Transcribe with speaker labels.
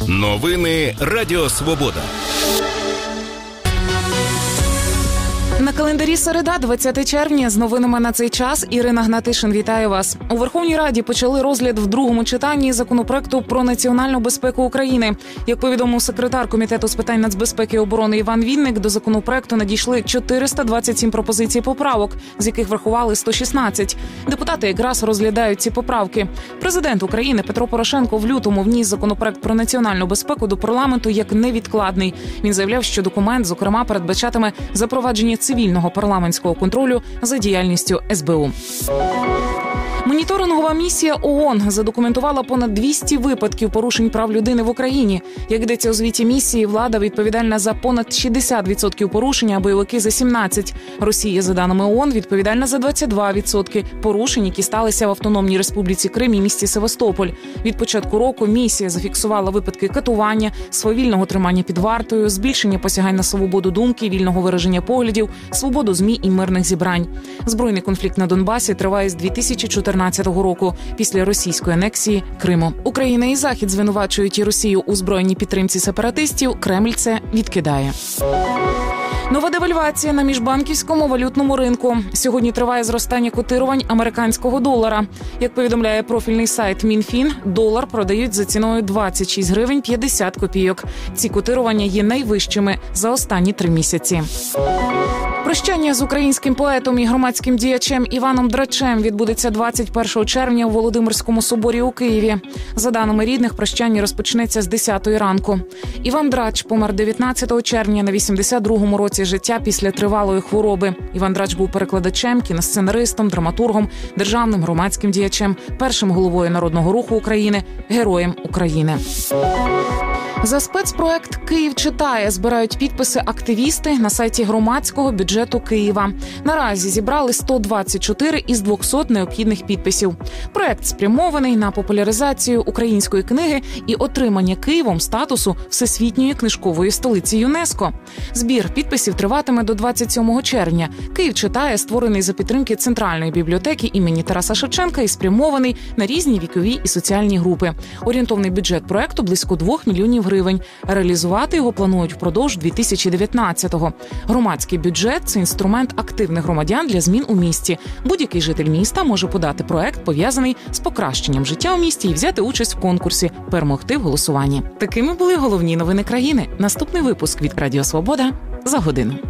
Speaker 1: Новини Радіо Свобода.
Speaker 2: На календарі середа, 20 червня. З новинами на цей час Ірина Гнатишин вітає вас. У Верховній Раді почали розгляд в другому читанні законопроекту про національну безпеку України. Як повідомив секретар Комітету з питань нацбезпеки і оборони Іван Вінник, до законопроекту надійшли 427 пропозицій поправок, з яких врахували 116. Депутати якраз розглядають ці поправки. Президент України Петро Порошенко в лютому вніс законопроект про національну безпеку до парламенту як невідкладний. Він заявляв, що документ, зокрема, передбачатиме запровадження цивільного парламентського контролю за діяльністю СБУ. Моніторингова місія ООН задокументувала понад 200 випадків порушень прав людини в Україні. Як йдеться у звіті місії, влада відповідальна за понад 60% порушень, а бойовики – за 17%. Росія, за даними ООН, відповідальна за 22% порушень, які сталися в Автономній Республіці Крим і місті Севастополь. Від початку року місія зафіксувала випадки катування, свавільного тримання під вартою, збільшення посягань на свободу думки, вільного вираження поглядів, свободу ЗМІ і мирних зібрань. Збройний конфлікт на Донбасі триває з 2014 року, після російської анексії Криму. Україна і Захід звинувачують і Росію у збройній підтримці сепаратистів. Кремль це відкидає. Нова девальвація на міжбанківському валютному ринку. Сьогодні триває зростання котирувань американського долара. Як повідомляє профільний сайт Мінфін, долар продають за ціною 26 гривень 50 копійок. Ці котирування є найвищими за останні 3 місяці. Прощання з українським поетом і громадським діячем Іваном Драчем відбудеться 21 червня у Володимирському соборі у Києві. За даними рідних, прощання розпочнеться з 10-ї ранку. Іван Драч помер 19 червня на 82-му році життя після тривалої хвороби. Іван Драч був перекладачем, кіносценаристом, драматургом, державним громадським діячем, першим головою Народного руху України, героєм України. За спецпроект «Київ читає» збирають підписи активісти на сайті громадського бюджету Києва. Наразі зібрали 124 із 200 необхідних підписів. Проект спрямований на популяризацію української книги і отримання Києвом статусу Всесвітньої книжкової столиці ЮНЕСКО. Збір підписів триватиме до 27 червня. «Київ читає» створений за підтримки Центральної бібліотеки імені Тараса Шевченка і спрямований на різні вікові і соціальні групи. Орієнтовний бюджет проекту – близько 2 мільйонів гривень. Реалізувати його планують впродовж 2019-го. Громадський бюджет – це інструмент активних громадян для змін у місті. Будь-який житель міста може подати проект, пов'язаний з покращенням життя у місті, і взяти участь в конкурсі, перемогти в голосуванні. Такими були головні новини країни. Наступний випуск від Радіо Свобода за годину.